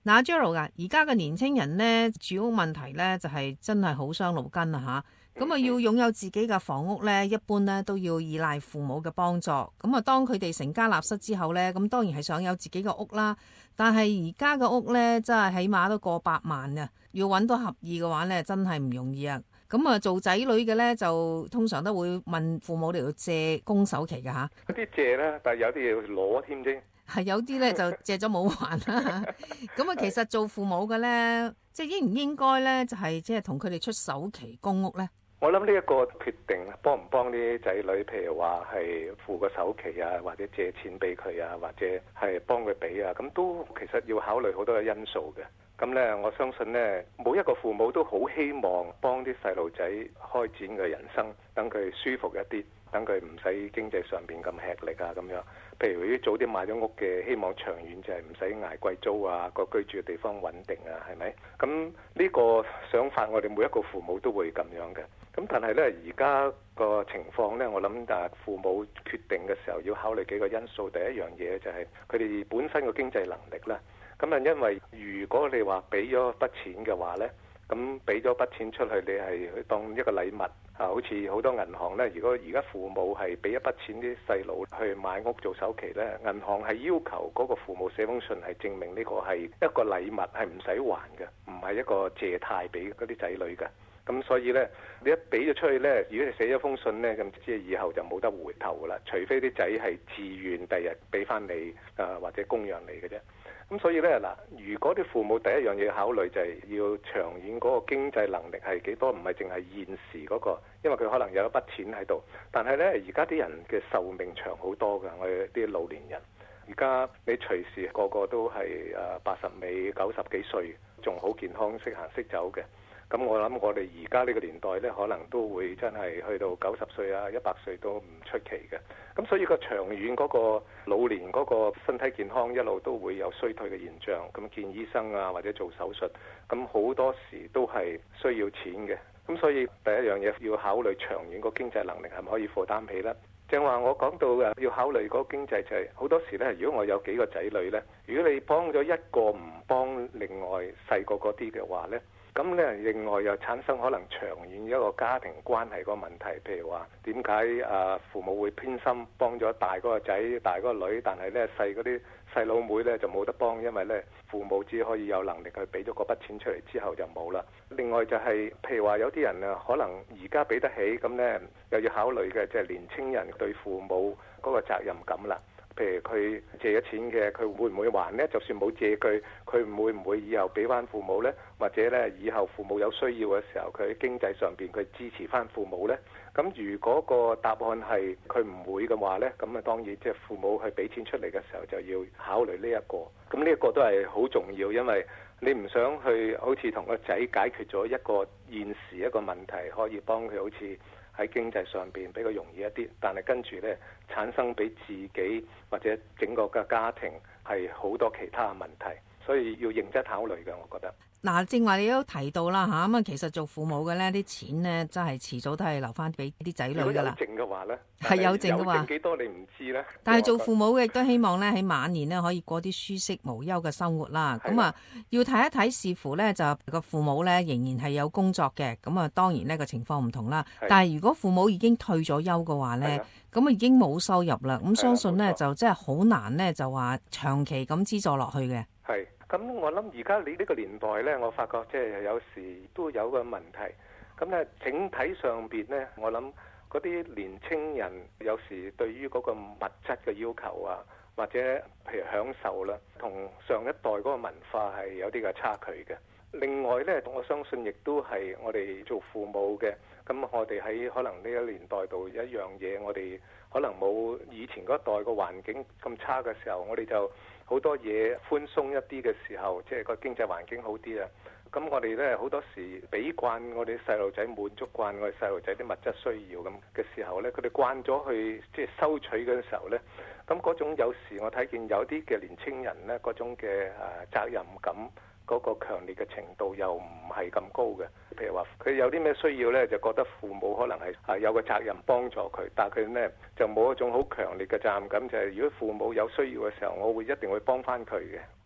嗱，Gerald啊，而家嘅年青人咧，住屋問題咧就係真係好傷腦筋啊吓。咁啊，要擁有自己嘅房屋咧，一般咧都要依賴父母嘅幫助。咁啊，當佢哋成家立室之後咧，咁當然係想有自己嘅屋啦。但係而家嘅屋咧，真係起碼都過百萬啊！要揾到合意嘅話咧，真係唔容易啊！咁啊，做仔女嘅咧，就通常都會問父母嚟到借供首期嘅吓。 嗰啲借咧，但係有啲要攞添啫。 係有啲咧就借咗冇還啦。咁啊，其實做父母嘅咧，即係應唔應該咧，就係即係同佢哋出首期供屋咧？ 我諗呢一個決定幫唔幫啲仔女，譬如話係付個首期啊，或者借錢俾佢啊，或者係幫佢俾啊，咁都其實要考慮好多嘅因素嘅。咁咧，我相信咧，每一個父母都好希望幫啲細路仔開展嘅人生，等佢舒服一啲，等佢唔使經濟上邊咁吃力啊咁樣。譬如如果早啲買咗屋嘅，希望長遠就係唔使捱貴租啊，個居住嘅地方穩定啊，係咪？咁呢個想法，我哋每一個父母都會咁樣嘅。咁但係咧，而家個情況咧，我諗父母決定嘅時候要考慮幾個因素。第一樣嘢就係佢哋本身嘅經濟能力啦。咁啊，因為如果你話俾咗筆錢嘅話咧，咁俾咗筆錢出去，你係當一個禮物啊，好似好多銀行咧。如果而家父母係俾一筆錢啲細路去買屋做首期咧，銀行係要求嗰個父母寫封信係證明呢個係一個禮物，係唔使還嘅，唔係一個借貸俾嗰啲仔女嘅。咁所以咧，你一俾咗出去咧，如果你寫咗封信咧，咁即係以後就冇得回頭噶啦。除非啲仔係自願第日俾翻你或者供養你嘅啫。咁所以咧嗱，如果啲父母第一樣嘢考慮就係要長遠嗰個經濟能力係幾多，唔係淨係現時嗰個，因為佢可能有一筆錢喺度。但係咧，而家啲人嘅壽命長好多㗎，我哋啲老年人，而家你隨時個個都係80尾90幾歲，仲好健康，識行識走嘅。咁我諗我哋而家呢個年代咧，可能都會真係去到90歲啊、100歲都唔出奇嘅。咁所以個長遠嗰個老年嗰個身體健康一路都會有衰退嘅現象。咁見醫生啊，或者做手術，咁好多時都係需要錢嘅。咁所以第一樣嘢要考慮長遠個經濟能力係咪可以負擔起咧？正話我講到要考慮嗰個經濟就係好多時咧，如果我有幾個仔女咧，如果你幫咗一個唔幫另外細個嗰啲嘅話咧，咁咧，另外又產生可能長遠一個家庭關係個問題，譬如話點解父母會偏心幫咗大嗰個仔、大嗰個女，但係咧細嗰啲細佬妹咧就冇得幫，因為咧父母只可以有能力去俾咗嗰筆錢出嚟之後就冇啦。另外就係譬如話有啲人啊，可能而家俾得起，咁咧又要考慮嘅，即係年青人對父母嗰個責任感啦。譬如佢借咗錢嘅，佢會唔會還呢？就算冇借佢會唔會以後俾翻父母呢？或者呢，以後父母有需要嘅時候，佢喺經濟上邊佢支持翻父母呢？咁如果個答案係佢唔會嘅話呢，咁啊當然即係父母去俾錢出嚟嘅時候就要考慮呢一個。咁呢一個都係好重要，因為你唔想去好似同個仔解決咗一個現時一個問題，可以幫佢好似喺經濟上邊比較容易一啲，但係跟住呢，產生俾自己或者整個嘅家庭係好多其他問題，所以要認真考慮嘅，我覺得。 嗱，正話你都提到啦嚇，咁啊其實做父母嘅咧，啲錢咧真係遲早都係留翻俾啲仔女噶啦。 有剩嘅話咧， 係有剩嘅話， 有剩幾多你唔知咧。 但係做父母嘅亦都希望咧喺晚年咧可以過啲舒適無憂嘅生活啦。咁啊要睇一睇視乎咧就個父母咧仍然係有工作嘅，咁啊當然呢個情況唔同啦。但係如果父母已經退咗休嘅話咧，咁啊已經冇收入啦，咁相信咧就真係好難咧就話長期咁資助落去嘅。 係。咁我諗而家你呢個年代呢，我發覺即係有時都有個問題。咁咧整體上邊呢，我諗嗰啲年青人有時對於嗰個物質嘅要求啊，或者譬如享受啦，同上一代嗰個文化係有啲嘅差距嘅。另外呢，我相信亦都係我哋做父母嘅，咁我哋喺可能呢一年代度一樣嘢，我哋可能冇以前嗰一代個環境咁差嘅時候，我哋就好多嘢寬鬆一啲嘅時候，即係個經濟環境好啲啊。咁我哋咧好多時俾慣我哋細路仔，滿足慣我哋細路仔啲物質需要咁嘅時候咧，佢哋慣咗去即係收取嘅時候咧，咁嗰種有時我睇見有啲嘅年青人咧，嗰種嘅責任感嗰個強烈嘅程度又唔係咁高嘅。譬如話佢有啲咩需要咧，就覺得父母可能係有個責任幫助佢，但係佢咧就冇一種好強烈嘅責任感，就係如果父母有需要嘅時候，我會一定會幫翻佢嘅。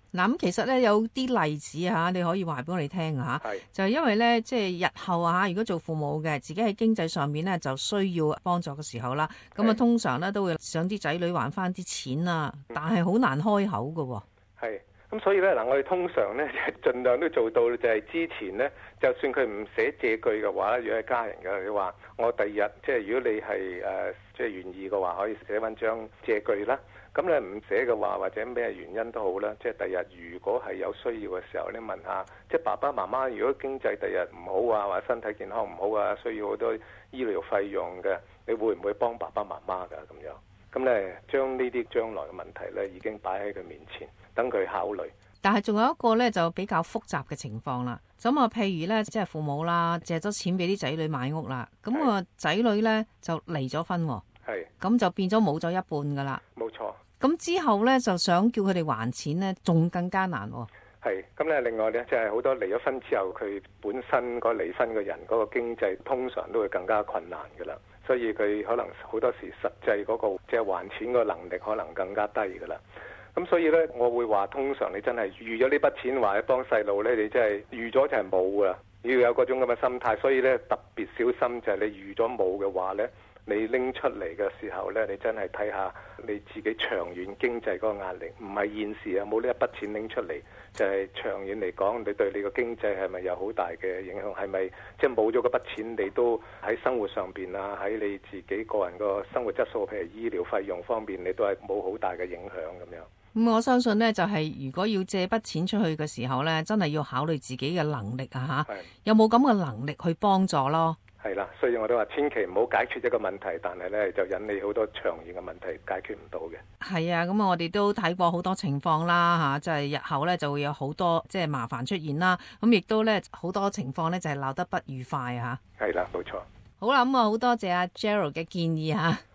嗱，咁其實咧有啲例子嚇，你可以話俾我哋聽嚇，就係因為咧，即係日後嚇，如果做父母嘅，自己喺經濟上面咧就需要幫助嘅時候啦，咁啊通常咧都會想啲仔女還翻啲錢啊，但係好難開口㗎喎。 係，咁所以咧嗱，我哋通常咧盡量都做到就係之前咧，就算佢唔寫借據嘅話，如果係家人嘅，你話我第二日即係如果你係即係願意嘅話，可以寫返張借據啦。咁你唔寫嘅話，或者咩原因都好啦，即係第日如果係有需要嘅時候，你問下，即係爸爸媽媽，如果經濟第日唔好啊，或者身體健康唔好啊，需要好多醫療費用嘅，你會唔會幫爸爸媽媽㗎咁樣？咁咧將呢啲將來嘅問題咧已經擺喺佢面前，等佢考慮。 但係仲有一個咧就比較複雜嘅情況啦。咁啊，譬如咧即係父母啦，借咗錢俾啲仔女買屋啦，咁個仔女咧就離咗婚喎，咁就變咗冇咗一半噶啦。 冇錯。 咁之後咧就想叫佢哋還錢咧，仲更加難喎。 係，咁咧另外咧，即係好多離咗婚之後，佢本身個離婚嘅人嗰個經濟通常都會更加困難噶啦，所以佢可能好多時實際嗰個即係還錢個能力可能更加低噶啦。咁所以咧，我會話通常你真係預咗呢筆錢或者幫細路咧，你真係預咗就係冇噶，要有嗰種咁嘅心態。所以咧特別小心就係你預咗冇嘅話咧，你拎出嚟嘅時候咧，你真係睇下你自己長遠經濟嗰個壓力，唔係現時啊冇呢一筆錢拎出嚟，就係長遠嚟講，你對你個經濟係咪有好大嘅影響？係咪即係冇咗嗰筆錢，你都喺生活上邊啊，喺你自己個人個生活質素，譬如醫療費用方面，你都係冇好大嘅影響咁樣。 咁我相信呢，就係如果要借筆錢出去嘅時候呢，真係要考慮自己嘅能力啊嚇，有冇咁嘅能力去幫助咯？ 係啦，所以我都話千祈唔好解決一個問題，但係呢就引起好多長遠嘅問題解決唔到嘅。係啊，咁我哋都睇過好多情況啦嚇，即係日後呢就會有好多即係麻煩出現啦。咁亦都呢好多情況呢就係鬧得不愉快嚇。係啦，冇錯。好啦，咁啊好多謝阿 Gerald 嘅建議嚇。